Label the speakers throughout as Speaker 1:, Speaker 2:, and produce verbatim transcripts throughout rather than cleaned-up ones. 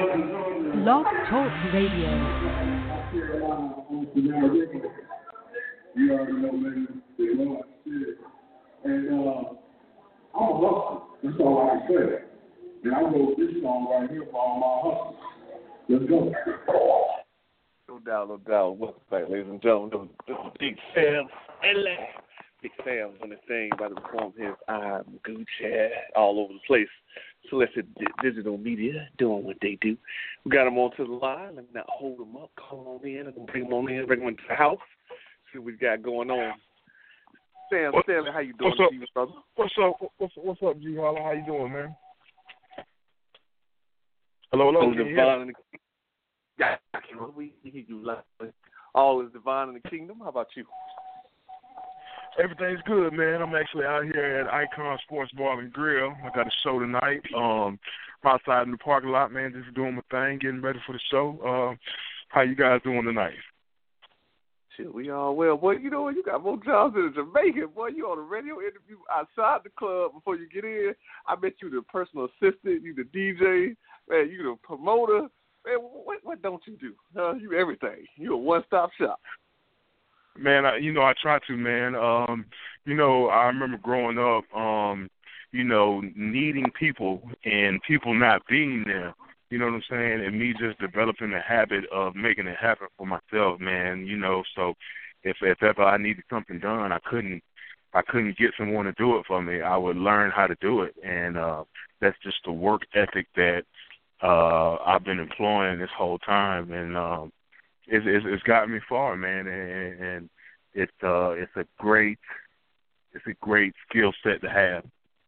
Speaker 1: Blog Talk Radio.
Speaker 2: You already know, man, the Lord said. And uh, I'm a hustler. That's all I can say. And I wrote this song right here for all my hustlers. Let's go.
Speaker 3: No doubt, no doubt. Welcome back, ladies and gentlemen. This is Big Sam. Big Sam's on the thing by the perform his I'm Gucci all over the place. Celestia Digital Media doing what they do. We got them onto the line. Let me not hold them up. Call them in. I'm going to bring them on in, bring them into the house. See what we got going on. Sam,
Speaker 4: what,
Speaker 3: Stanley, how you doing,
Speaker 4: what's up,
Speaker 3: G, brother?
Speaker 4: What's up? What's, what's up, G Holla? How you doing, man? Hello, hello.
Speaker 3: All is divine in the kingdom. Yeah, I can we hear you loud. All is divine in the kingdom. How about you?
Speaker 4: Everything's good, man. I'm actually out here at Icon Sports Bar and Grill. I got a show tonight. Um, I'm outside in the parking lot, man, just doing my thing, getting ready for the show. Uh, how you guys doing tonight?
Speaker 3: Shit, we all well. Boy, you know what? You got more jobs than a Jamaican. Boy, you on a radio interview outside the club before you get in. I bet you the personal assistant, you the D J, man, you the promoter. Man, what, what don't you do? Uh, you everything. You a one-stop shop.
Speaker 4: Man, I, you know, I try to, man. Um, you know, I remember growing up, um, you know, needing people and people not being there. You know what I'm saying? And me just developing the habit of making it happen for myself, man. You know, so if if ever I needed something done, I couldn't I couldn't get someone to do it for me. I would learn how to do it, and uh, that's just the work ethic that uh, I've been employing this whole time, and um, it's, it's it's gotten me far, man. And, and it's uh it's a great it's a great skill set to have.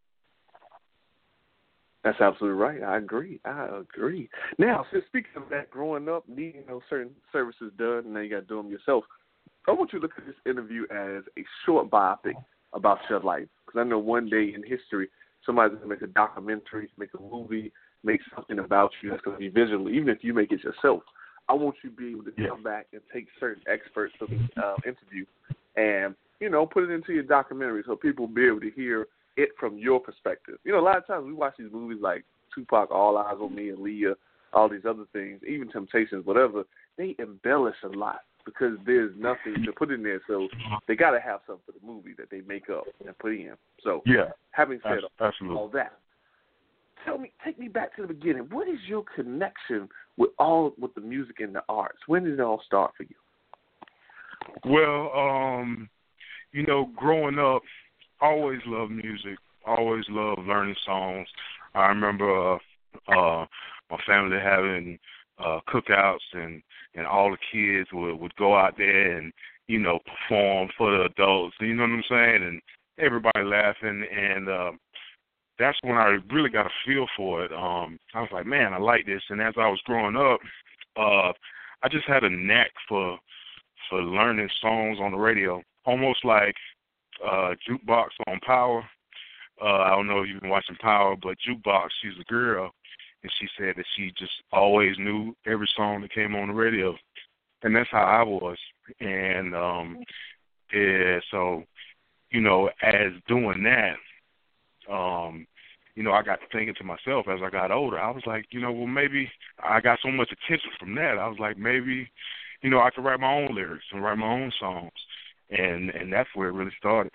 Speaker 3: That's absolutely right. I agree. I agree. Now, since speaking of that, growing up, needing those certain services done, and now you got to do them yourself, I want you to look at this interview as a short biopic about your life. Because I know one day in history, somebody's going to make a documentary, make a movie, make something about you that's going to be visual, even if you make it yourself. I want you to be able to
Speaker 4: yeah.
Speaker 3: come back and take certain experts for the uh, interview and, you know, put it into your documentary so people will be able to hear it from your perspective. You know, a lot of times we watch these movies like Tupac, All Eyes on Me, and Leah, all these other things, even Temptations, whatever. They embellish a lot because there's nothing to put in there. So they got to have something for the movie that they make up and put in. So
Speaker 4: yeah,
Speaker 3: having said
Speaker 4: absolutely.
Speaker 3: all that, tell me, take me back to the beginning. What is your connection with all with the music and the arts? When did it all start for you?
Speaker 4: Well, um, you know, growing up, always loved music, always loved learning songs. I remember uh, uh, my family having uh, cookouts, and, and all the kids would, would go out there and, you know, perform for the adults, you know what I'm saying, and everybody laughing, and uh, that's when I really got a feel for it. Um, I was like, man, I like this, and as I was growing up, uh, I just had a knack for for learning songs on the radio, almost like Uh, Jukebox on Power. Uh, I don't know if you've been watching Power, but Jukebox, she's a girl, and she said that she just always knew every song that came on the radio, and that's how I was. And um, yeah, so you know, as doing that, um, you know, I got thinking to myself as I got older. I was like, you know, well, maybe I got so much attention from that. I was like, maybe, you know, I could write my own lyrics and write my own songs. And and that's where it really started.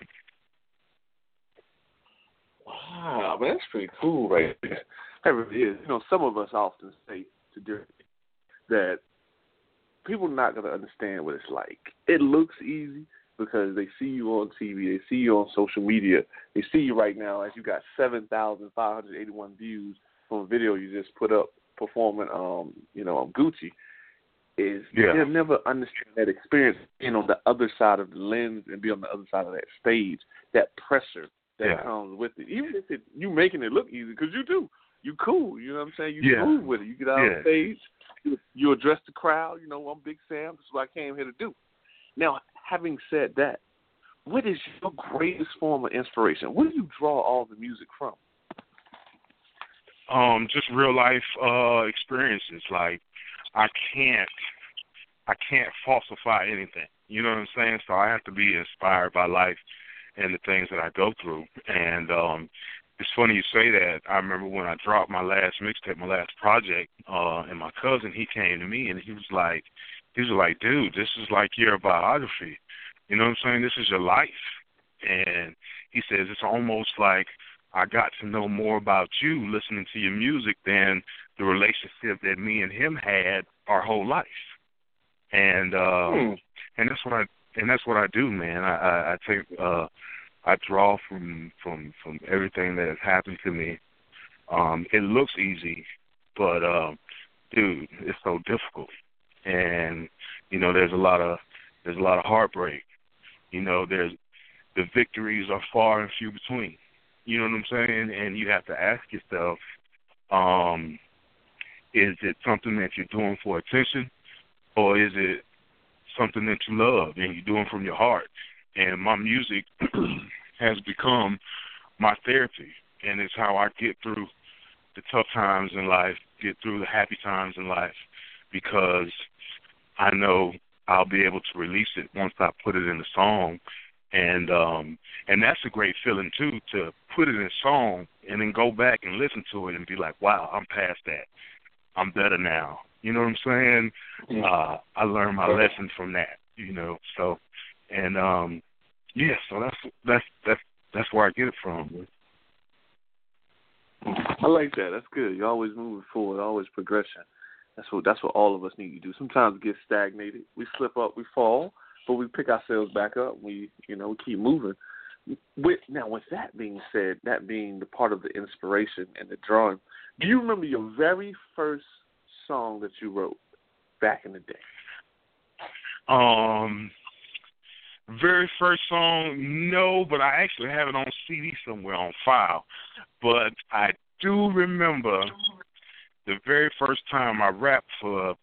Speaker 3: Wow, man, that's pretty cool right there. That really is. You know, some of us often say to do that people are not going to understand what it's like. It looks easy because they see you on T V, they see you on social media, they see you right now as you got seven thousand five hundred eighty-one views from a video you just put up performing, um, you know, on Gucci. Is
Speaker 4: yeah.
Speaker 3: they'll never understand that experience being on the other side of the lens and be on the other side of that stage, that pressure that
Speaker 4: yeah.
Speaker 3: comes with it. Even if it, you making it look easy, because you do. You cool, you know what I'm saying? You
Speaker 4: yeah.
Speaker 3: smooth with it. You get out
Speaker 4: yeah.
Speaker 3: on stage, you, you address the crowd, you know, I'm Big Sam, this is what I came here to do. Now, having said that, what is your greatest form of inspiration? Where do you draw all the music from?
Speaker 4: Um, just real life uh, experiences. Like, I can't, I can't falsify anything. You know what I'm saying? So I have to be inspired by life and the things that I go through. And um, it's funny you say that. I remember when I dropped my last mixtape, my last project, uh, and my cousin, he came to me and he was like, he was like, dude, this is like your biography. You know what I'm saying? This is your life. And he says it's almost like I got to know more about you listening to your music than the relationship that me and him had our whole life. And uh, hmm. and that's what I and that's what I do, man. I, I, I take uh, I draw from, from from everything that has happened to me. Um, it looks easy, but uh, dude, it's so difficult. And you know, there's a lot of there's a lot of heartbreak. You know, there's the victories are far and few between. You know what I'm saying? And you have to ask yourself, um, is it something that you're doing for attention, or is it something that you love and you're doing from your heart? And my music has become my therapy, and it's how I get through the tough times in life, get through the happy times in life, because I know I'll be able to release it once I put it in a song. And um, and that's a great feeling, too, to put it in a song and then go back and listen to it and be like, wow, I'm past that. I'm better now. You know what I'm saying? Yeah. Uh, I learned my lesson from that, you know. So, and, um, yeah, so that's that's that's that's where I get it from.
Speaker 3: I like that. That's good. You're always moving forward, always progression. That's what that's what all of us need to do. Sometimes we get stagnated. We slip up, we fall. But we pick ourselves back up. We, you know, we keep moving. With, now, with that being said, that being the part of the inspiration and the drawing, do you remember your very first song that you wrote back in the day?
Speaker 4: Um, very first song, no, but I actually have it on C D somewhere on file. But I do remember the very first time I rapped for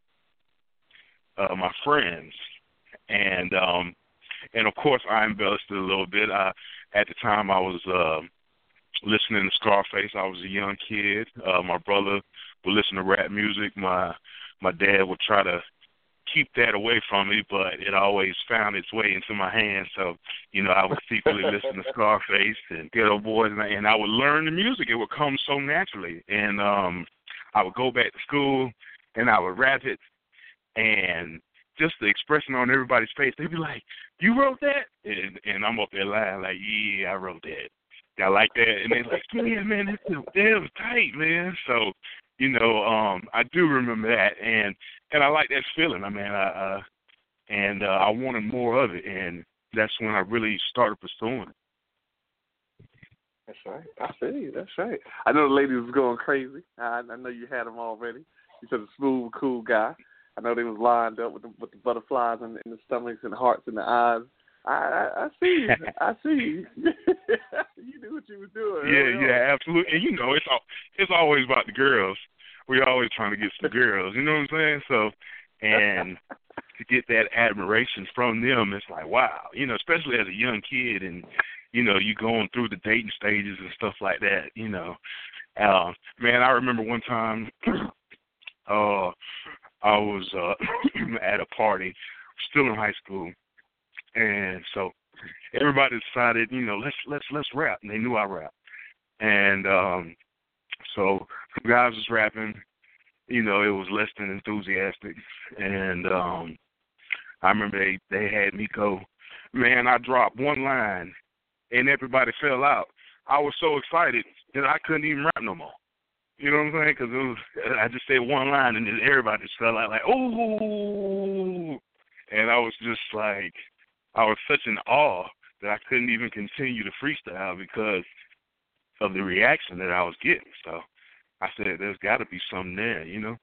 Speaker 4: uh, my friends. And um, and of course I embellished it a little bit. I, at the time I was uh, listening to Scarface. I was a young kid. Uh, my brother would listen to rap music. My my dad would try to keep that away from me, but it always found its way into my hands. So you know I would secretly listen to Scarface and Ghetto Boys, and I, and I would learn the music. It would come so naturally, and um, I would go back to school and I would rap it, and just the expression on everybody's face, they'd be like, you wrote that? And, and I'm up there lying like, yeah, I wrote that. Y'all like that? And they're like, yeah, man, that's that was tight, man. So, you know, um, I do remember that, and and I like that feeling. I mean, I, uh, and uh, I wanted more of it, and that's when I really started pursuing it.
Speaker 3: That's right. I feel you. That's right. I know the lady was going crazy. I, I know you had them already. You're such a smooth, cool guy. I know they was lined up with the, with the butterflies in, in the stomachs and the hearts and the eyes. I, I, I see you. I see you. You knew what you were doing.
Speaker 4: Yeah, yeah, absolutely. And you know, it's all, it's always about the girls. We're always trying to get some girls. You know what I'm saying? So, and to get that admiration from them, it's like, wow. You know, especially as a young kid, and you know, you going through the dating stages and stuff like that. You know, uh, man, I remember one time. uh I was uh, at a party, still in high school, and so everybody decided, you know, let's let's let's rap. And they knew I rap, and um, so some guys was rapping. You know, it was less than enthusiastic, and um, I remember they they had me go, man. I dropped one line, and everybody fell out. I was so excited that I couldn't even rap no more. You know what I'm saying? Because it was, I just said one line, and then everybody just fell out like, oh. And I was just like, I was such in awe that I couldn't even continue to freestyle because of the reaction that I was getting. So I said, there's got to be something there, you know?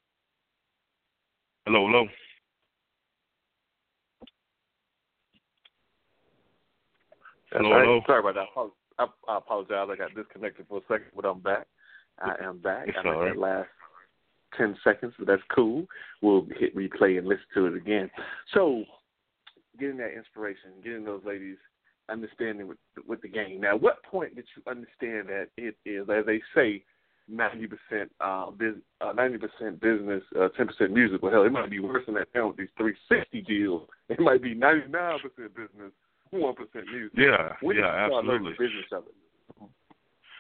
Speaker 4: Hello, hello. Hello,
Speaker 3: right.
Speaker 4: hello.
Speaker 3: Sorry about that. I, I apologize. I got disconnected for a second, but I'm back. I am back.
Speaker 4: It's
Speaker 3: I missed
Speaker 4: right.
Speaker 3: that last ten seconds, but that's cool. We'll hit replay and listen to it again. So, getting that inspiration, getting those ladies understanding with, with the game. Now, what point did you understand that it is, as they say, ninety percent uh, biz, uh, ninety percent business, uh, ten percent music? Well, hell, it might be worse than that now with these three sixty deals. It might be ninety-nine percent business, one percent music.
Speaker 4: Yeah,
Speaker 3: when
Speaker 4: yeah,
Speaker 3: did you
Speaker 4: absolutely.
Speaker 3: start learning the business of it?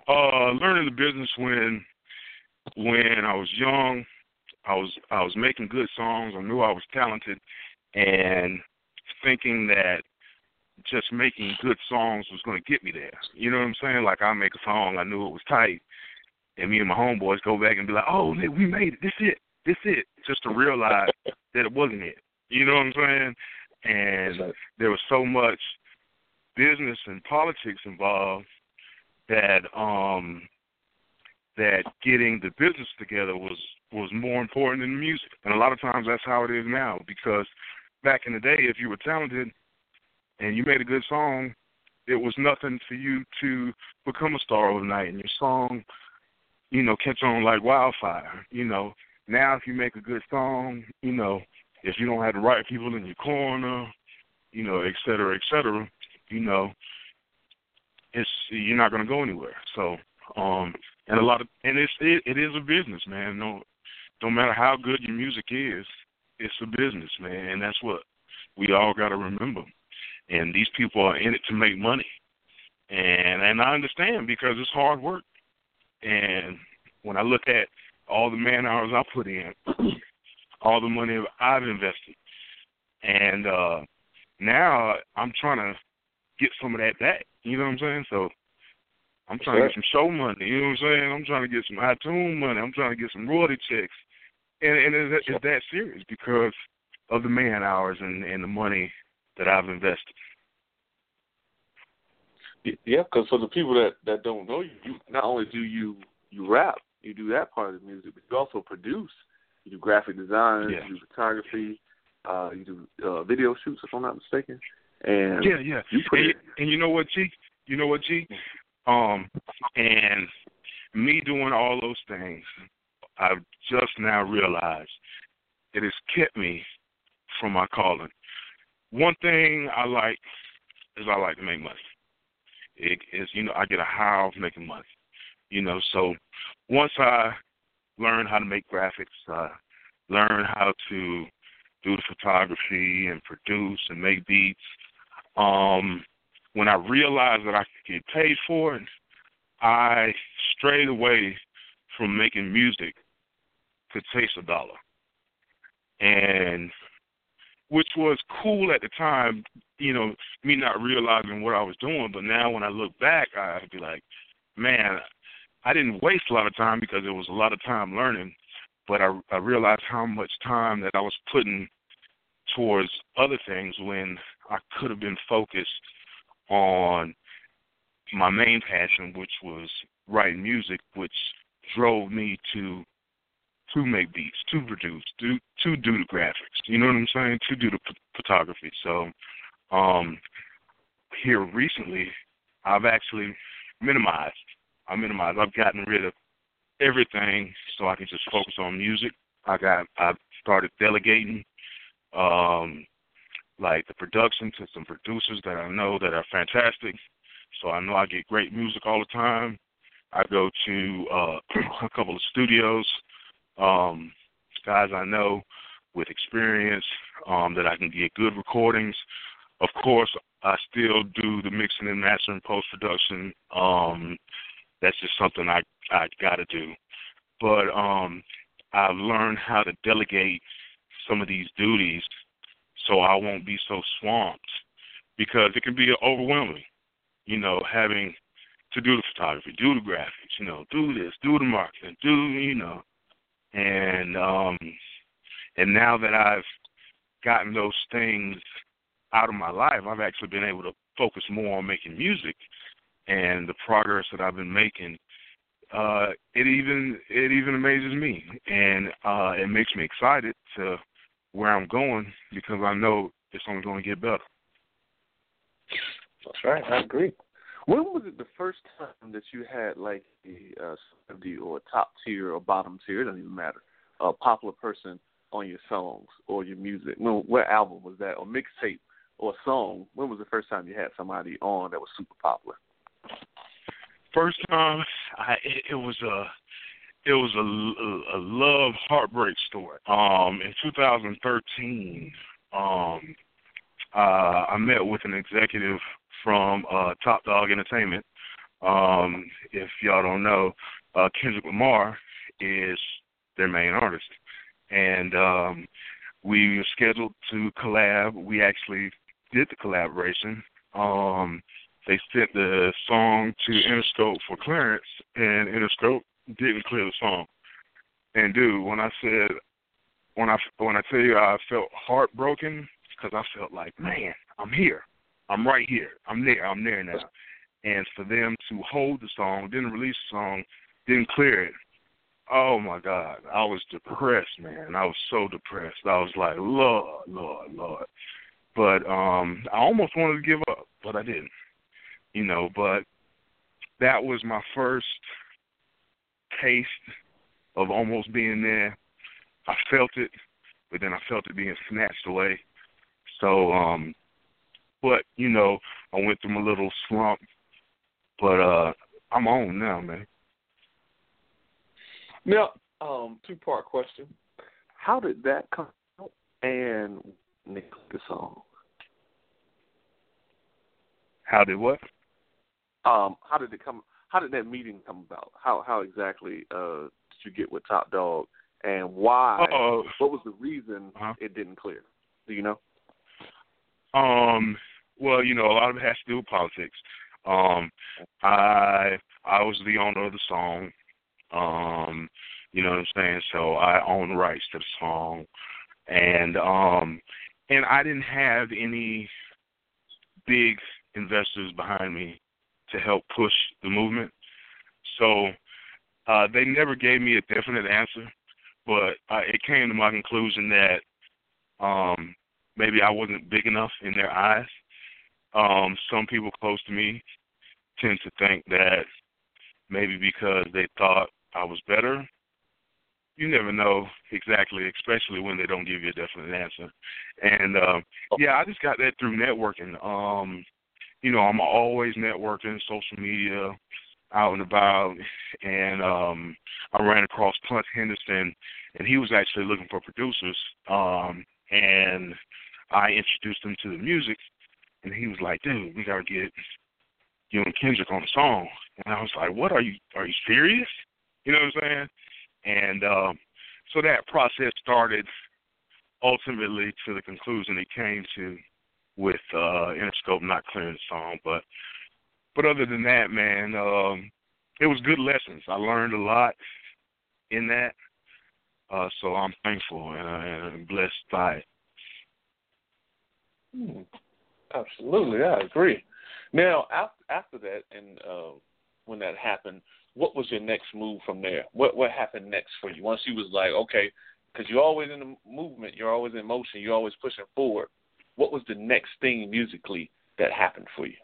Speaker 4: Uh, learning the business when when I was young. I was I was making good songs. I knew I was talented, and thinking that just making good songs was going to get me there. You know what I'm saying? Like, I make a song, I knew it was tight, and me and my homeboys go back and be like, "Oh, nigga, we made it. This it. This it." Just to realize that it wasn't it. You know what I'm saying? And right. There was so much business and politics involved that um that getting the business together was was more important than the music. And a lot of times that's how it is now, because back in the day, if you were talented and you made a good song, it was nothing for you to become a star overnight, and your song, you know, catch on like wildfire. You know, now if you make a good song, you know, if you don't have the right people in your corner, you know, et cetera, et cetera, you know, it's you're not going to go anywhere. So, um, and a lot of, and it's it, it is a business, man. No, no matter how good your music is, it's a business, man, and that's what we all got to remember. And these people are in it to make money, and and I understand, because it's hard work. And when I look at all the man hours I put in, all the money I've invested, and uh, now I'm trying to get some of that back. You know what I'm saying? So I'm trying sure. to get some show money. You know what I'm saying? I'm trying to get some iTunes money. I'm trying to get some royalty checks. And, and it's, it's that serious because of the man hours and, and the money that I've invested.
Speaker 3: Yeah, because for the people that, that don't know you, you, not only do you, you rap, you do that part of the music, but you also produce. You do graphic design,
Speaker 4: yeah.
Speaker 3: you do photography, uh, you do uh, video shoots, if I'm not mistaken. And
Speaker 4: yeah, yeah.
Speaker 3: You put
Speaker 4: and,
Speaker 3: it,
Speaker 4: and you know what, G? You know what, G? Um, and me doing all those things, I've just now realized it has kept me from my calling. One thing I like is I like to make money. It is, you know, I get a high of making money. You know, so once I learn how to make graphics, uh, learn how to do the photography and produce and make beats, um, when I realized that I could get paid for it, I strayed away from making music to chase a dollar. And which was cool at the time, you know, me not realizing what I was doing. But now when I look back, I'd be like, man, I didn't waste a lot of time because it was a lot of time learning. But I, I realized how much time that I was putting towards other things when I could have been focused on my main passion, which was writing music, which drove me to to make beats, to produce, to to do the graphics. You know what I'm saying? To do the p- photography. So um, here recently, I've actually minimized. I minimized. I've gotten rid of everything so I can just focus on music. I got. I started delegating, um, like the production to some producers that I know that are fantastic. So I know I get great music all the time. I go to uh, a couple of studios. Um, guys I know with experience, um, that I can get good recordings. Of course, I still do the mixing and mastering, post-production. Um, that's just something I, I got to do. But um, I've learned how to delegate some of these duties so I won't be so swamped, because it can be overwhelming, you know, having to do the photography, do the graphics, you know, do this, do the marketing, do, you know. And um, and now that I've gotten those things out of my life, I've actually been able to focus more on making music, and the progress that I've been making, uh, it even it even amazes me, and uh, it makes me excited to where I'm going, because I know it's only going to get better.
Speaker 3: That's right, I agree. When was it the first time that you had like a uh, celebrity or top tier or bottom tier, it doesn't even matter, a popular person on your songs or your music? When, what album was that, or mixtape or song? When was the first time you had somebody on that was super popular?
Speaker 4: First time, I, it, it was a it was a, a, a love heartbreak story. Um, in two thousand thirteen, um, uh, I met with an executive from uh, Top Dog Entertainment. Um, if y'all don't know, uh, Kendrick Lamar is their main artist. And um, we were scheduled to collab. We actually did the collaboration. Um, they sent the song to Interscope for clearance, and Interscope didn't clear the song. And dude, when I said, when I when I tell you I felt heartbroken, because I felt like, man, I'm here, I'm right here, I'm there, I'm there now. And for them to hold the song, didn't release the song, didn't clear it. Oh my God, I was depressed, man. I was so depressed. I was like, Lord, Lord, Lord. But um, I almost wanted to give up, but I didn't. You know, but that was my first taste of almost being there. I felt it, but then I felt it being snatched away. So, um, but, you know, I went through my little slump, but uh, I'm on now, man.
Speaker 3: Now, um, two-part question. How did that come out and Nick the song?
Speaker 4: How did what?
Speaker 3: Um, how did it come? How did that meeting come about? How how exactly uh, did you get with Top Dog, and why?
Speaker 4: Uh-oh.
Speaker 3: What was the reason
Speaker 4: uh-huh.
Speaker 3: it didn't clear? Do you know?
Speaker 4: Um. Well, you know, a lot of it has to do with politics. Um, I I was the owner of the song. Um, you know what I'm saying? So I own the rights to the song, and um, and I didn't have any big investors behind me to help push the movement. So uh, they never gave me a definite answer, but uh, it came to my conclusion that um, maybe I wasn't big enough in their eyes. Um, some people close to me tend to think that maybe because they thought I was better. You never know exactly, especially when they don't give you a definite answer. And, um, yeah, I just got that through networking. Um, you know, I'm always networking, social media, out and about. And um, I ran across Punch Henderson, and he was actually looking for producers. Um, and I introduced him to the music, and he was like, dude, we got to get you and Kendrick on the song. And I was like, what, are you are you serious? You know what I'm saying? And um, so that process started ultimately to the conclusion it came to with uh, Interscope not clearing the song. But but other than that, man, um, it was good lessons. I learned a lot in that. Uh, so I'm thankful and, uh, and blessed by it.
Speaker 3: Hmm. Absolutely, I agree. Now, after, after that, and uh, when that happened, what was your next move from there? What what happened next for you? Once you was like, okay, because you're always in the movement, you're always in motion, you're always pushing forward. What was the next thing musically that happened for you?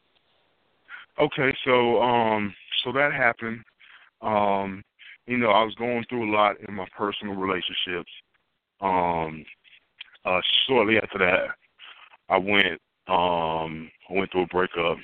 Speaker 4: Okay, so um, so that happened. Um, you know, I was going through a lot in my personal relationships. Um, uh, shortly after that, I went um, I went through a breakup,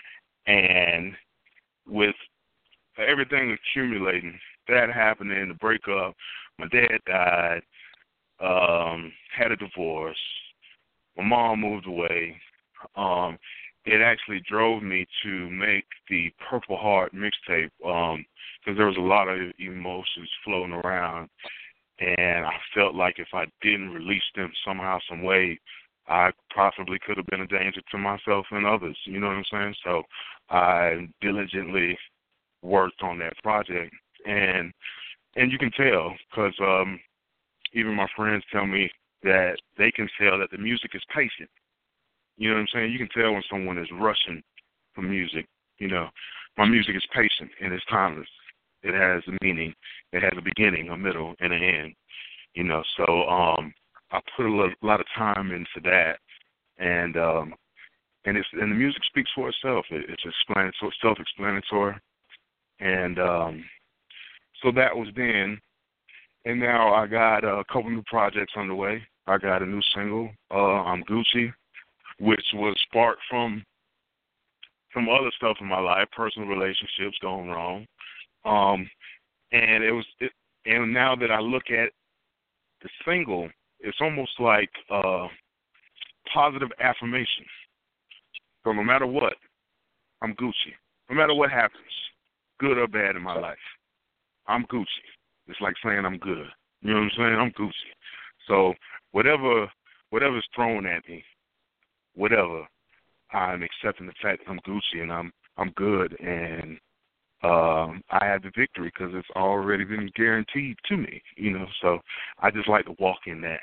Speaker 4: and with everything accumulating, that happened in the breakup. My dad died, um, had a divorce. My mom moved away. Um, it actually drove me to make the Purple Heart mixtape because um, there was a lot of emotions floating around, and I felt like if I didn't release them somehow, some way, I possibly could have been a danger to myself and others. You know what I'm saying? So I diligently worked on that project, and and you can tell because um, even my friends tell me that they can tell that the music is patient. You know what I'm saying? You can tell when someone is rushing for music. You know, my music is patient and it's timeless. It has a meaning. It has a beginning, a middle, and an end. You know, so um, I put a lot, a lot of time into that, and um, and it's and the music speaks for itself. It, it's explanatory, self-explanatory. And um, so that was then. And now I got a couple new projects underway. I got a new single, uh, I'm Gucci, which was sparked from some other stuff in my life, personal relationships going wrong. Um, and it was, it, and now that I look at the single, it's almost like uh, positive affirmation. So no matter what, I'm Gucci. no matter what happens, good or bad in my life, I'm Gucci. It's like saying I'm good. You know what I'm saying? I'm Gucci. So whatever whatever's thrown at me, whatever, I'm accepting the fact that I'm Gucci and I'm I'm good, and um, I have the victory because it's already been guaranteed to me. You know, so I just like to walk in that.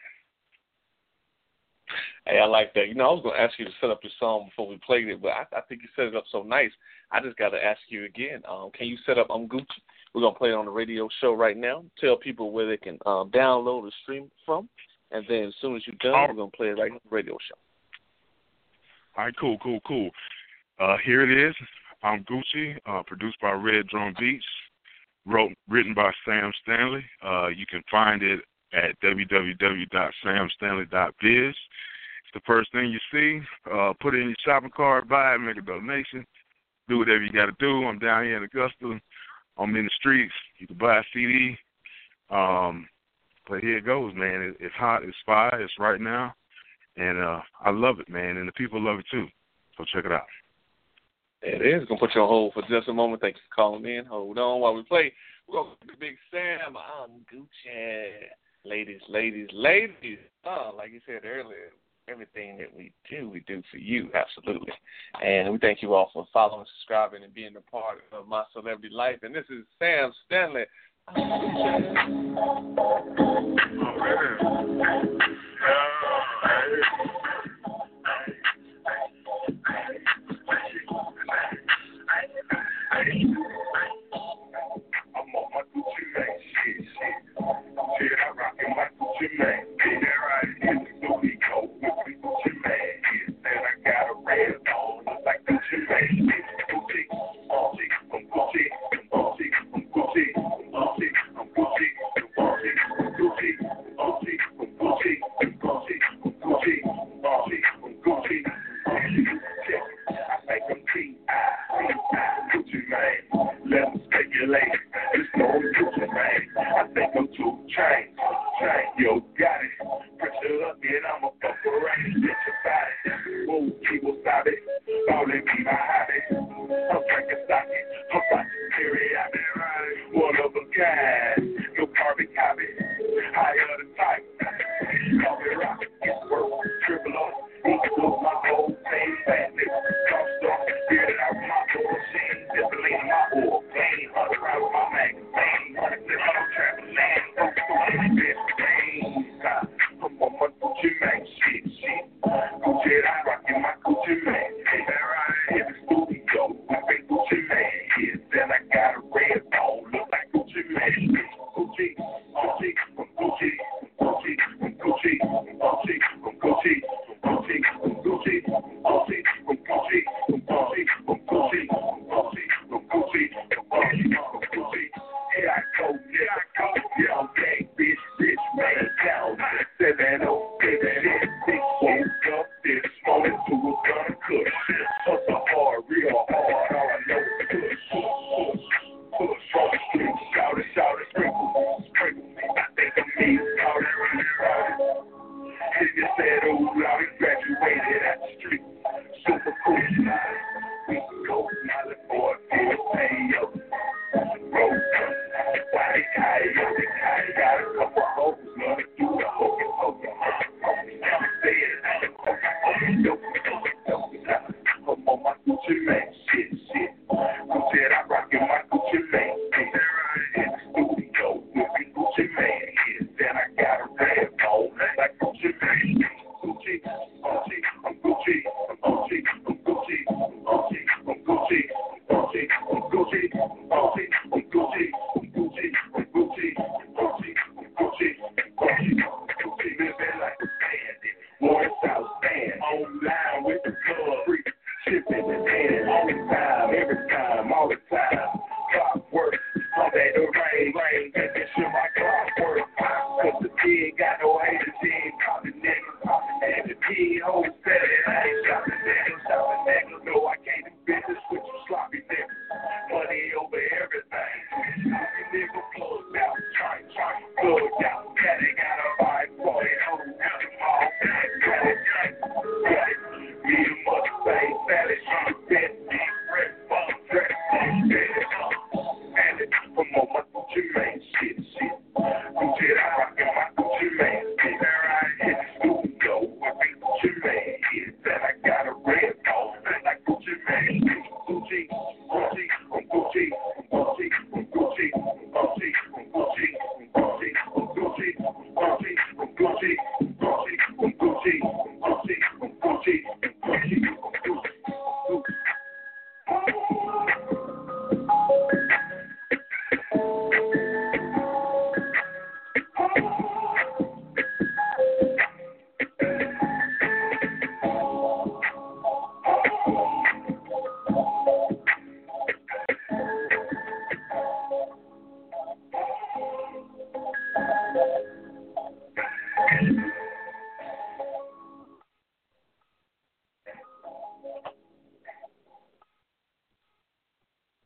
Speaker 3: Hey, I like that. You know, I was going to ask you to set up your song before we played it, but I, I think you set it up so nice. I just got to ask you again. Um, can you set up I'm Gucci? We're going to play it on the radio show right now. Tell people where they can um, download or stream from. And then as soon as you're done, we're going to play it right on the radio show.
Speaker 4: All right, cool, cool, cool. Uh, here it is. I'm Gucci, uh, produced by Red Drum Beats, wrote, written by Sam Stanley. Uh, you can find it at w w w dot sam stanley dot biz. It's the first thing you see. Uh, put it in your shopping cart, buy it, make a donation. Do whatever you got to do. I'm down here in Augusta. I'm in the streets. You can buy a C D. Um, but here it goes, man. It, it's hot. It's fire. It's right now. And uh, I love it, man. And the people love it, too. So check it out.
Speaker 3: It is. Going to put you on hold for just a moment. Thank you for calling in. Hold on while we play. We're going to Big Sam. I'm Gucci. Ladies, ladies, ladies. Oh, like you said earlier, everything that we do, we do for you, absolutely. And we thank you all for following, subscribing, and being a part of my celebrity life. And this is Sam Stanley.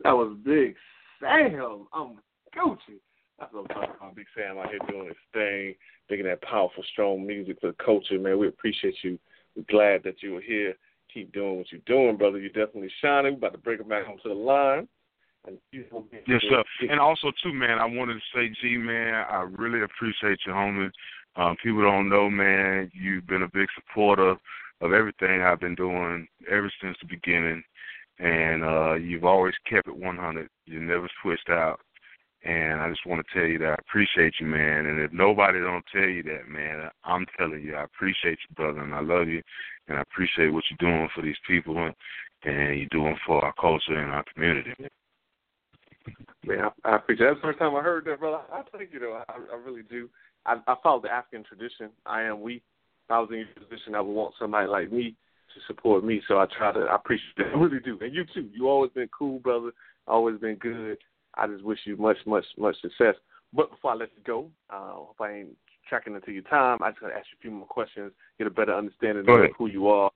Speaker 3: That was Big Sam. I'm Gucci. That's what I'm talking about. Big Sam out here doing his thing, making that powerful, strong music for the culture, man. We appreciate you. We're glad that you were here. Keep doing what you're doing, brother. You're definitely shining. We're about to break it back onto the line. And
Speaker 4: yes, sir. And also, too, man, I wanted to say, G, man, I really appreciate you, homie. Um, people don't know, man, you've been a big supporter of everything I've been doing ever since the beginning. And uh, you've always kept it one hundred. You never switched out. And I just want to tell you that I appreciate you, man. And if nobody don't tell you that, man, I'm telling you, I appreciate you, brother, and I love you. And I appreciate what you're doing for these people and you're doing for our culture and our community.
Speaker 3: Man, I, I appreciate it. That's the first time I heard that, brother. I think, you know, I, I really do. I, I follow the African tradition. I am we. If I was in your position, I would want somebody like me to support me. So I try to, I appreciate it. I really do. And you, too. You always been cool, brother. Always been good. I just wish you much, much, much success. But before I let you go, uh, hope I ain't tracking into your time. I just got to ask you a few more questions, get a better understanding of who you are.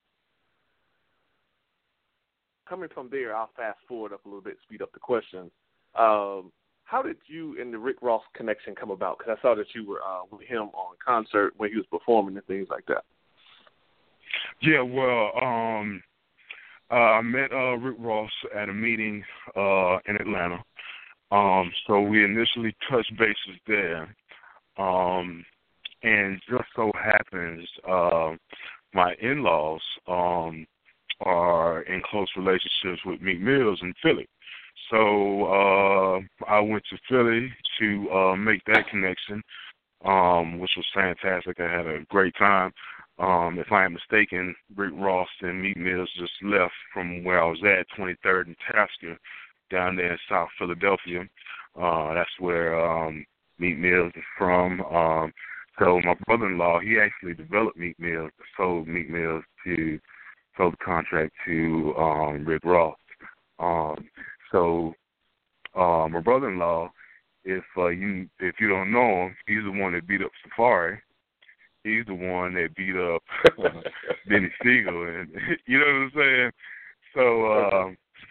Speaker 3: Coming from there, I'll fast forward up a little bit, speed up the questions. Um, how did you and the Rick Ross connection come about? Because I saw that you were uh, with him on concert when he was performing and things like that.
Speaker 4: Yeah, well, um, uh, I met uh, Rick Ross at a meeting uh, in Atlanta. Um, so we initially touched bases there. Um, and just so happens uh, my in-laws um, are in close relationships with Meek Mills in Philly. So uh, I went to Philly to uh, make that connection, um, which was fantastic. I had a great time. Um, if I am mistaken, Rick Ross and Meek Mills just left from where I was at, twenty-third and Tasker, down there in South Philadelphia. Uh, that's where um, Meek Mills is from. Um, so my brother-in-law, he actually developed Meek Mills, sold Meek Mills to, sold the contract to um, Rick Ross. Um, so uh, my brother-in-law, if uh, you if you don't know him, he's the one that beat up Safari. He's the one that beat up Benny Siegel, and you know what I'm saying. So, uh,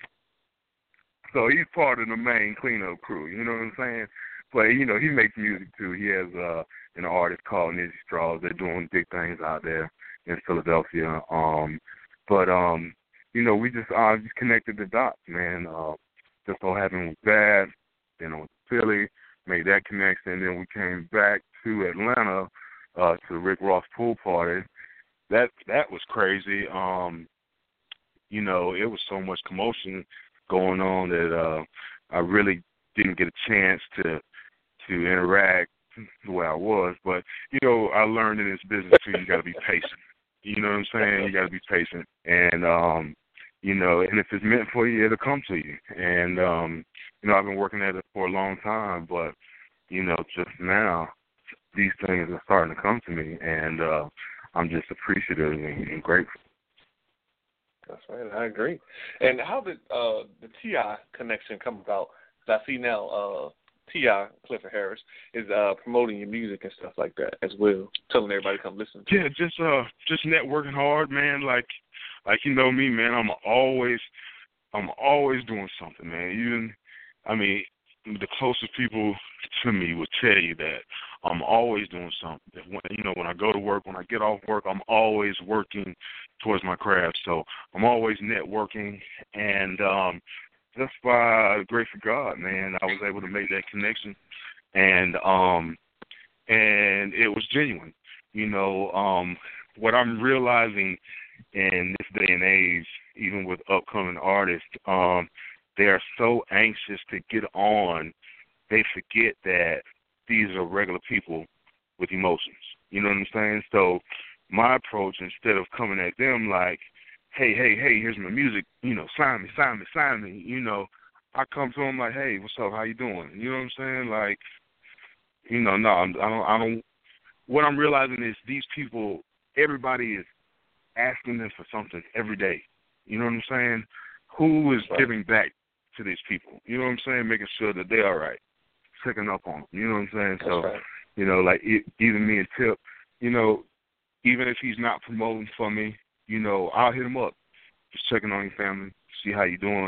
Speaker 4: so he's part of the main cleanup crew. You know what I'm saying. But you know he makes music too. He has uh, an artist called Nizzy Straws. They're doing big things out there in Philadelphia. Um, but um, you know we just uh, just connected the dots, man. Uh, just so happened with that. Then on Philly, made that connection. Then we came back to Atlanta. Uh, to the Rick Ross pool party. That that was crazy. Um, you know, it was so much commotion going on that uh, I really didn't get a chance to to interact the way I was. But, you know, I learned in this business, too, you got to be patient. You know what I'm saying? You got to be patient. And, um, you know, and if it's meant for you, it'll come to you. And, um, you know, I've been working at it for a long time, but, you know, just now, these things are starting to come to me, and uh, I'm just appreciative and, and grateful.
Speaker 3: That's right. I agree. And how did uh, the T I connection come about? Because I see now uh, T I, Clifford Harris, is uh, promoting your music and stuff like that as well, telling everybody to come listen to
Speaker 4: Yeah, it. just uh, just networking hard, man. Like, like you know me, man. I'm always, I'm always doing something, man. Even, I mean, the closest people to me will tell you that I'm always doing something. When, you know, when I go to work, when I get off work, I'm always working towards my craft. So I'm always networking, and um, just by the grace of God, man, I was able to make that connection, and um, and it was genuine. You know, um, what I'm realizing in this day and age, even with upcoming artists, um, they are so anxious to get on, they forget that these are regular people with emotions. You know what I'm saying? So my approach, instead of coming at them like, hey, hey, hey, here's my music, you know, sign me, sign me, sign me, you know, I come to them like, hey, what's up, how you doing? You know what I'm saying? Like, you know, no, I don't, I don't, what I'm realizing is these people, everybody is asking them for something every day. You know what I'm saying? Who is right. giving back to these people? You know what I'm saying? Making sure that they're all right. Checking up on them. You know what I'm saying?
Speaker 3: That's
Speaker 4: so,
Speaker 3: right.
Speaker 4: you know, like it, even me and Tip, you know, even if he's not promoting for me, you know, I'll hit him up. Just checking on your family, see how you doing.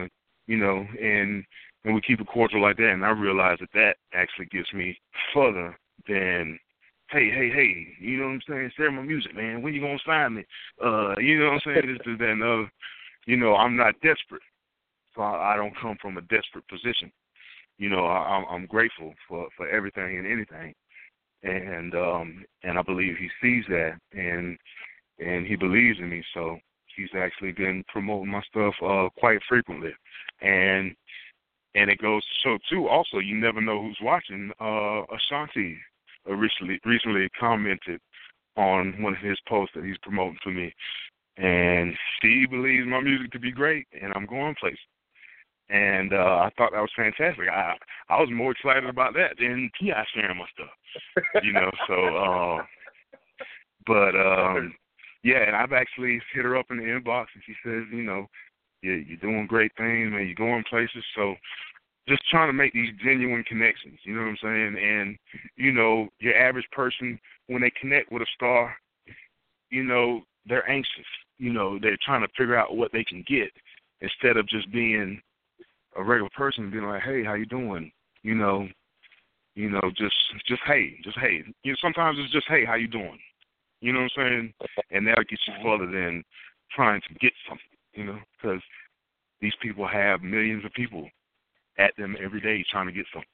Speaker 4: you know, and and we keep it cordial like that. And I realize that that actually gets me further than, hey, hey, hey, you know what I'm saying? Share my music, man. When you gonna sign me? Uh, you know what I'm saying? This, this, that, and the other. You know, I'm not desperate, so I, I don't come from a desperate position. You know, I, I'm, I'm grateful for, for everything and anything, and um, and I believe he sees that, and and he believes in me. So he's actually been promoting my stuff uh, quite frequently, and and it goes to show too. Also, you never know who's watching. Uh, Ashanti recently recently commented on one of his posts that he's promoting for me. And she believes my music to be great, and I'm going places. And uh, I thought that was fantastic. I I was more excited about that than T I sharing my stuff, you know. So, uh, but um, yeah, and I've actually hit her up in the inbox, and she says, you know, you're, you're doing great things, man. You're going places. So, just trying to make these genuine connections. You know what I'm saying? And you know, your average person, when they connect with a star, you know, they're anxious. You know, they're trying to figure out what they can get instead of just being a regular person, being like, hey, how you doing? You know, you know, just just hey, just hey. You know, sometimes it's just hey, how you doing? You know what I'm saying? And that'll get you further than trying to get something. You know, because these people have millions of people at them every day trying to get something.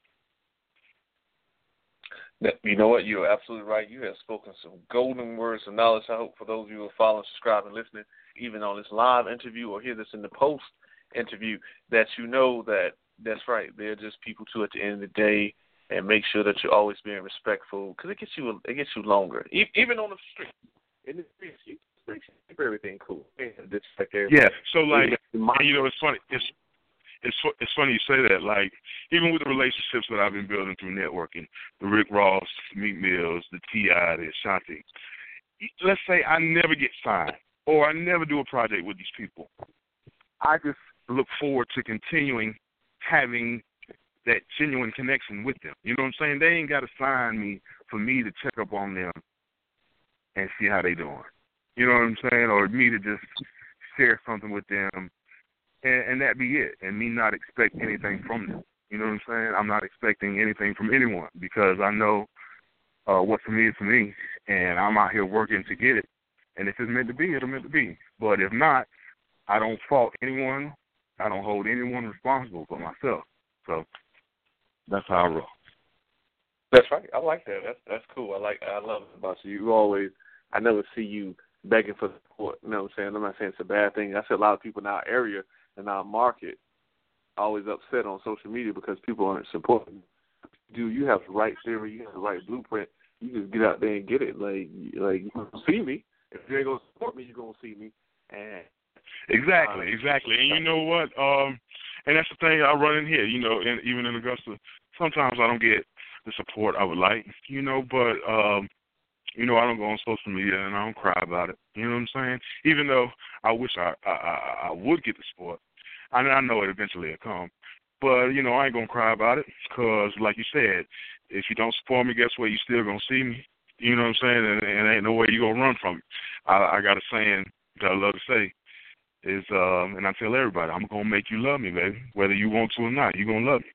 Speaker 3: You know what? You're absolutely right. You have spoken some golden words of knowledge. I hope for those of you who are following, subscribing, listening, even on this live interview or hear this in the post interview, that you know that that's right. They're just people too at the end of the day, and make sure that you're always being respectful because it gets you it gets you longer. Even on the street, in the streets, you keep everything cool.
Speaker 4: Yeah. So like, and you know, it's funny. It's It's it's funny you say that. Like, even with the relationships that I've been building through networking, the Rick Ross, Meek Mills, the T I, the Ashanti. Let's say I never get signed or I never do a project with these people. I just look forward to continuing having that genuine connection with them. You know what I'm saying? They ain't got to sign me for me to check up on them and see how they doing. You know what I'm saying? Or me to just share something with them. And, and that be it, and me not expect anything from them. You know what I'm saying? I'm not expecting anything from anyone because I know uh, what's for me is for me, and I'm out here working to get it. And if it's meant to be, it'll meant to be. But if not, I don't fault anyone. I don't hold anyone responsible but myself. So that's how I roll.
Speaker 3: That's right. I like that. That's that's cool. I like. I love it about you. You always. I never see you begging for support. You know what I'm saying? I'm not saying it's a bad thing. I see a lot of people in our area. In our market, always upset on social media because people aren't supporting. Dude, you have the right theory, you have the right blueprint. You just get out there and get it. Like, like you gonna see me. If you ain't gonna support me, you're gonna see me. And
Speaker 4: exactly, uh, exactly. And you know what? Um, and that's the thing I run in here. You know, and even in Augusta, sometimes I don't get the support I would like. You know, but um, you know, I don't go on social media and I don't cry about it. You know what I'm saying? Even though I wish I I, I, I would get the support. I, I know it eventually will come. But, you know, I ain't going to cry about it because, like you said, if you don't support me, guess what? You still going to see me. You know what I'm saying? And, and ain't no way you going to run from it. I, I got a saying that I love to say is, um, and I tell everybody, I'm going to make you love me, baby. Whether you want to or not, you're going to love me.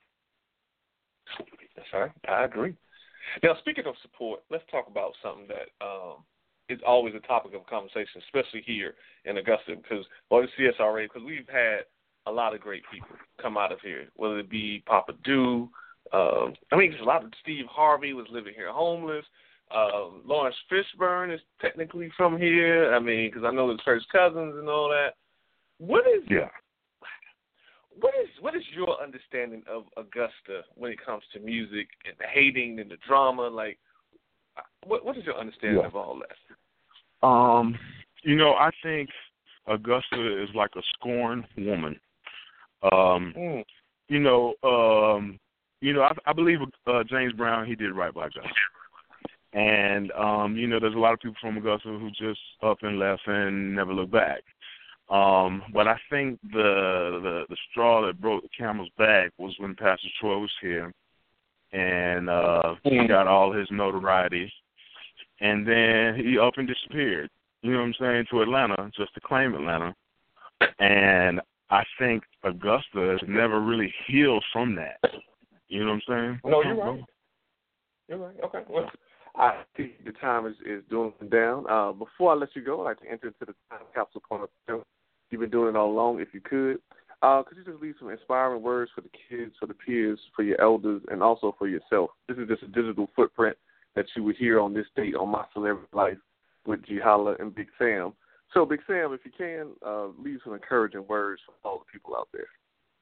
Speaker 3: That's right. I agree. Now, speaking of support, let's talk about something that um, is always a topic of conversation, especially here in Augusta, because, or the C S R A, because we've had a lot of great people come out of here, whether it be Papa Dew. Uh, I mean, there's a lot of Steve Harvey was living here homeless. Uh, Lawrence Fishburne is technically from here. I mean, because I know his first cousins and all that. What is
Speaker 4: yeah?
Speaker 3: What is what is your understanding of Augusta when it comes to music and the hating and the drama? Like, what what is your understanding
Speaker 4: yeah.
Speaker 3: of all that?
Speaker 4: Um, you know, I think Augusta is like a scorned woman. Um,
Speaker 3: mm.
Speaker 4: you know, um, you know, I, I believe uh, James Brown, he did right by Augusta. And, um, you know, there's a lot of people from Augusta who just up and left and never look back. Um, but I think the, the the straw that broke the camel's back was when Pastor Troy was here, and uh, mm. he got all his notoriety, and then he up and disappeared. You know what I'm saying? To Atlanta, just to claim Atlanta. And I think Augusta has never really healed from that. You know what I'm saying?
Speaker 3: No, you're right. You're right. Okay. Well, I think the time is, is dwindling down. Uh, before I let you go, I'd like to enter into the time capsule part of the show. You've been doing it all along. If you could, uh, could you just leave some inspiring words for the kids, for the peers, for your elders, and also for yourself? This is just a digital footprint that you would hear on this date on My Celebrity Life with G Holla and Big Sam. So, Big Sam, if you can, uh, leave some encouraging words for all the people out there.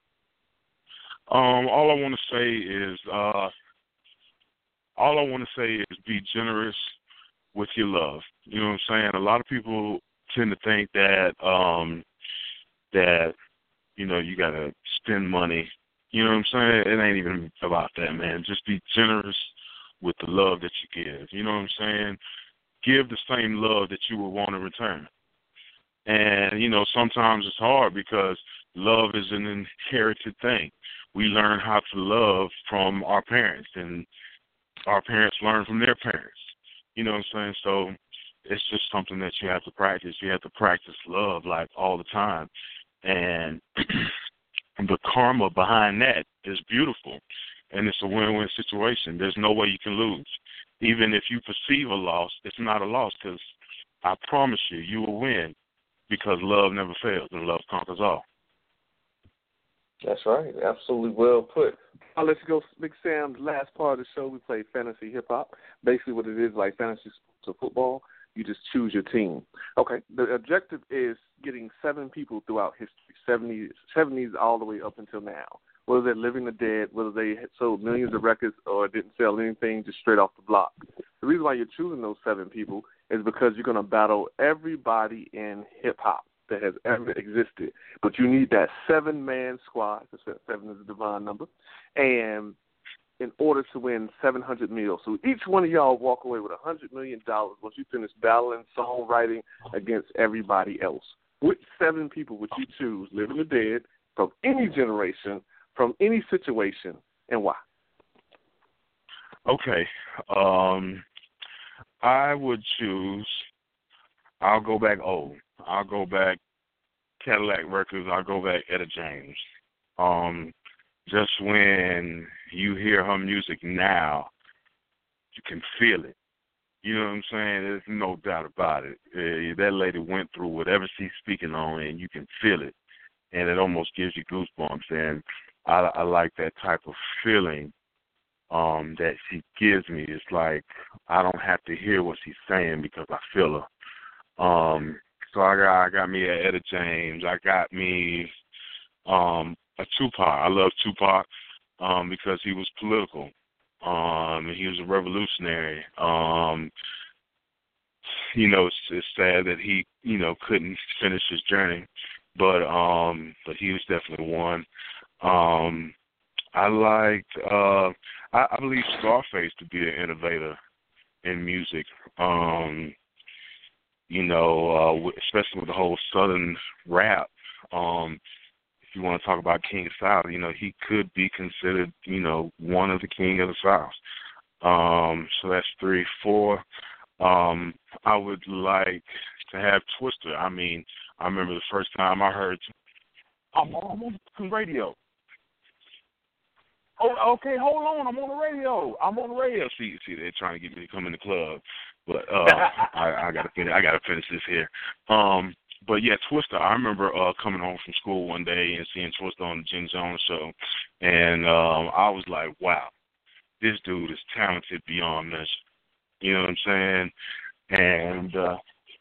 Speaker 4: Um, all I want to say is, uh, all I want to say is be generous with your love. You know what I'm saying? A lot of people tend to think that, um, that, you know, you got to spend money. You know what I'm saying? It ain't even about that, man. Just be generous with the love that you give. You know what I'm saying? Give the same love that you would want in return. And, you know, sometimes it's hard because love is an inherited thing. We learn how to love from our parents, and our parents learn from their parents. You know what I'm saying? So it's just something that you have to practice. You have to practice love, like, all the time. And the karma behind that is beautiful, and it's a win-win situation. There's no way you can lose. Even if you perceive a loss, it's not a loss, because I promise you, you will win, because love never fails and love conquers all.
Speaker 3: That's right. Absolutely well put. Now let's go, Big Sam. The last part of the show, we play fantasy hip-hop. Basically what it is, like fantasy sports or football, you just choose your team. Okay, the objective is getting seven people throughout history, seventies, seventies all the way up until now. Whether they're living or dead, whether they sold millions of records or didn't sell anything, just straight off the block. The reason why you're choosing those seven people is because you're going to battle everybody in hip-hop that has ever existed. But you need that seven-man squad, because seven is a divine number, and in order to win seven hundred mil. So each one of y'all walk away with one hundred million dollars once you finish battling songwriting against everybody else. Which seven people would you choose, living or dead, from any generation, from any situation, and why?
Speaker 4: Okay. Um, I would choose, I'll go back old. I'll go back Cadillac Records. I'll go back Etta James. Um, just when you hear her music now, you can feel it. You know what I'm saying? There's no doubt about it. Uh, that lady went through whatever she's speaking on, and you can feel it. And it almost gives you goosebumps. And I, I like that type of feeling um, that she gives me. It's like I don't have to hear what she's saying because I feel her. Um, so I got I got me a Etta James. I got me um, a Tupac. I love Tupac um, because he was political. Um, and he was a revolutionary. Um, you know, it's, it's sad that he, you know, couldn't finish his journey, but um, but he was definitely one. Um, I liked, uh, I, I believe Scarface to be an innovator in music. Um, you know, uh, especially with the whole Southern rap. Um, if you want to talk about King of South, you know, he could be considered, you know, one of the King of the South. Um, so that's three. Four, um, I would like to have Twister. I mean, I remember the first time I heard, I'm on, I'm on the radio. Oh, okay, hold on, I'm on the radio. I'm on the radio. See, see, they're trying to get me to come in the club, but uh, I, I gotta finish. I gotta finish this here. Um, but yeah, Twister. I remember uh, coming home from school one day and seeing Twister on the Jim Jones show, and um, I was like, wow, this dude is talented beyond measure. You know what I'm saying? And uh,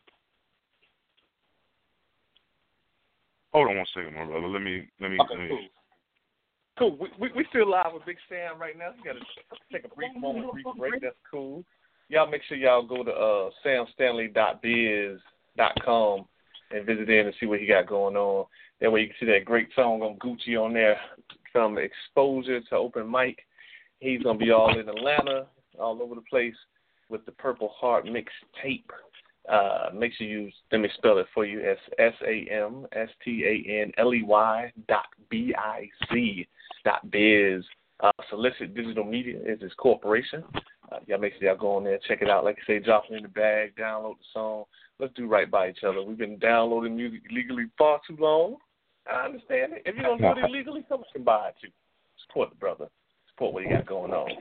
Speaker 4: hold on one second, my brother. Let me let me.
Speaker 3: Okay,
Speaker 4: let me
Speaker 3: cool. Cool. We, we we still live with Big Sam right now. We got to take a brief moment, brief break. That's cool. Y'all make sure y'all go to uh, sam stanley dot biz dot com and visit in and see what he got going on. That way you can see that great song on Gucci on there, from exposure to open mic. He's going to be all in Atlanta, all over the place with the Purple Heart mixtape. Uh, make sure you, let me spell it for you, it's S A M S T A N L E Y dot B I Z dot biz. Uh, Solicit Digital Media is his corporation. Uh, y'all make sure y'all go on there, check it out. Like I say, drop it in the bag, download the song. Let's do right by each other. We've been downloading music illegally far too long. I understand it. If you don't do it illegally, someone can buy it too. Support the brother. Support what he got going on.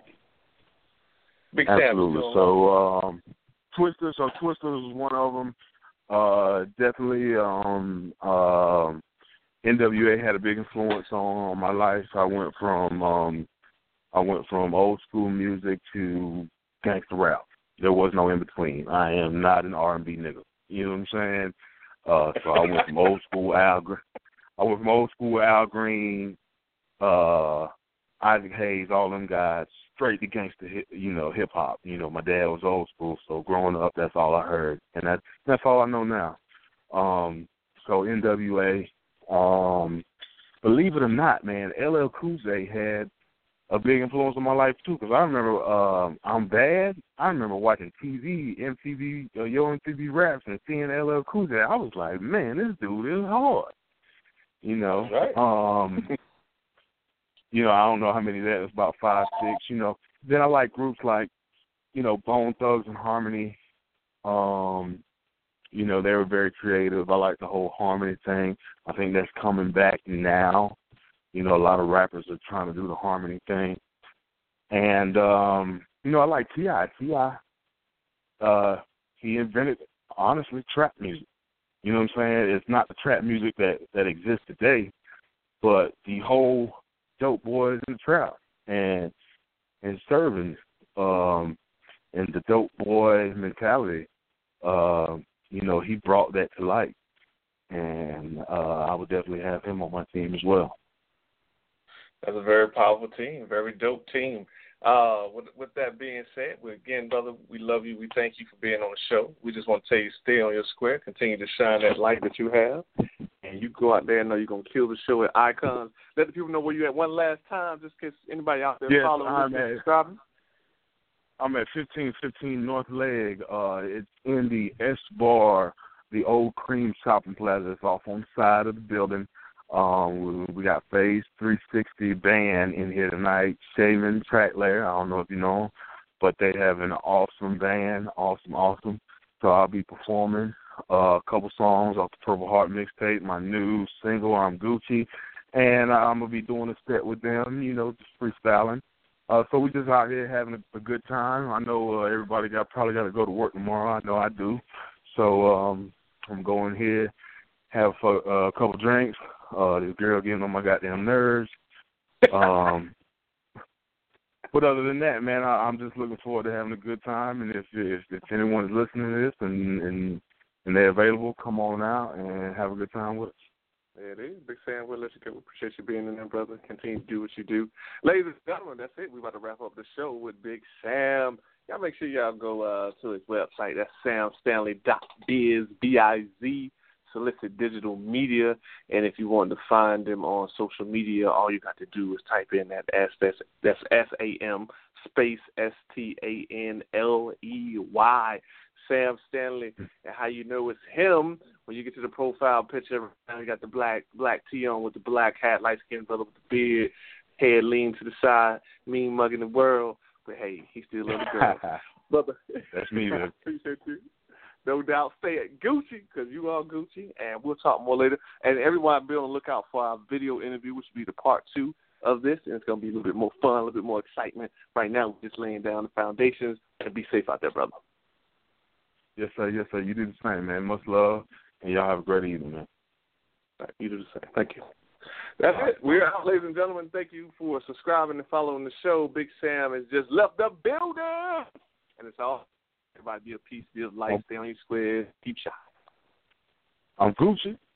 Speaker 3: Big
Speaker 4: Absolutely.
Speaker 3: Sam,
Speaker 4: so, um, Twister, so Twister was one of them. Uh, definitely, um, uh, N W A had a big influence on, on my life. I went from, um, I went from old school music to gangster rap. There was no in between. I am not an R and B nigga. You know what I'm saying? Uh, so I went from old school Al, I went from old school Al Green, uh, Isaac Hayes, all them guys, straight to gangster, you know, hip hop. You know, my dad was old school, so growing up, that's all I heard, and that's that's all I know now. Um, so N W A, um, believe it or not, man, L L Cool J had a big influence on my life too. Because I remember, um, I'm bad. I remember watching T V, M T V, uh, Yo M T V Raps, and seeing L L Cool J. I was like, man, this dude is hard. You know,
Speaker 3: right.
Speaker 4: um, you know, I don't know how many that is, about five, six. You know, then I like groups like, you know, Bone Thugs and Harmony. Um, you know, they were very creative. I like the whole harmony thing. I think that's coming back now. You know, a lot of rappers are trying to do the harmony thing. And, um, you know, I like T I T I, uh, he invented, honestly, trap music. You know what I'm saying? It's not the trap music that, that exists today, but the whole dope boys in the trap and and serving um, and the dope boy mentality. Uh, you know, he brought that to light. And uh, I would definitely have him on my team as well.
Speaker 3: That's a very powerful team, very dope team. Uh, with, with that being said, we, again, brother, we love you. We thank you for being on the show. We just want to tell you, stay on your square, continue to shine that light that you have, and you go out there and know you're going to kill the show at Icons. Let the people know where you're at one last time, just in case anybody out there
Speaker 4: yes,
Speaker 3: following
Speaker 4: I'm
Speaker 3: and
Speaker 4: at,
Speaker 3: subscribing.
Speaker 4: I'm at fifteen fifteen North Leg. Uh, it's in the S-Bar, the old cream shopping plaza. It's off on the side of the building. Um, we, we got Phase three sixty band in here tonight, Shaven Track Layer. I don't know if you know them, but they have an awesome band, awesome, awesome. So I'll be performing uh, a couple songs off the Purple Heart mixtape, my new single, I'm Gucci, and I'm going to be doing a set with them, you know, just freestyling. Uh, so we just out here having a, a good time. I know uh, everybody got probably got to go to work tomorrow. I know I do. So um, I'm going here, have a, a couple drinks. Uh, this girl getting on my goddamn nerves. Um, but other than that, man, I, I'm just looking forward to having a good time. And if if, if anyone is listening to this and, and and they're available, come on out and have a good time with us.
Speaker 3: There it is. Big Sam, we'll let you go. We appreciate you being in there, brother. Continue to do what you do. Ladies and gentlemen, that's it. We're about to wrap up the show with Big Sam. Y'all make sure y'all go uh, to his website. That's sam stanley dot biz, B I Z, Solicit Digital Media. And if you want to find him on social media, all you got to do is type in that S, that's, that's S A M space S T A N L E Y, Sam Stanley. And how you know it's him, when you get to the profile picture, you got the black black tee on with the black hat, light-skinned brother with the beard, head lean to the side, mean mugging the world. But, hey, he still loves the girl. Brother,
Speaker 4: that's me, man.
Speaker 3: Appreciate you. No doubt, stay at Gucci, because you are Gucci, and we'll talk more later. And everyone be on the lookout for our video interview, which will be the part two of this, and it's going to be a little bit more fun, a little bit more excitement. Right now, we're just laying down the foundations, and be safe out there, brother.
Speaker 4: Yes, sir. Yes, sir. You do the same, man. Much love, and y'all have a great evening, man.
Speaker 3: All right, you do the same. Thank you. That's it. We're out, ladies and gentlemen. Thank you for subscribing and following the show. Big Sam has just left the building, and it's all. Everybody be a peace, be a light, stay on your square, keep shining.
Speaker 4: I'm Gucci.